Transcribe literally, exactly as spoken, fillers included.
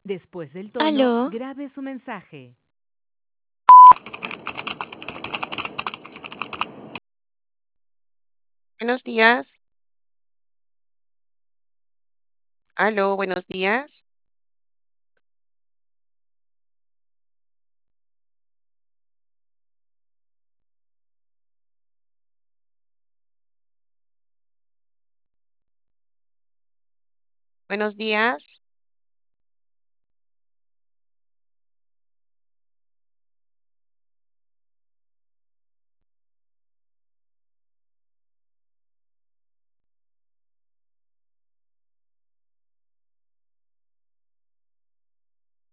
Después del tono, ¿Aló? grabe su mensaje. Buenos días. Aló, buenos días. Buenos días.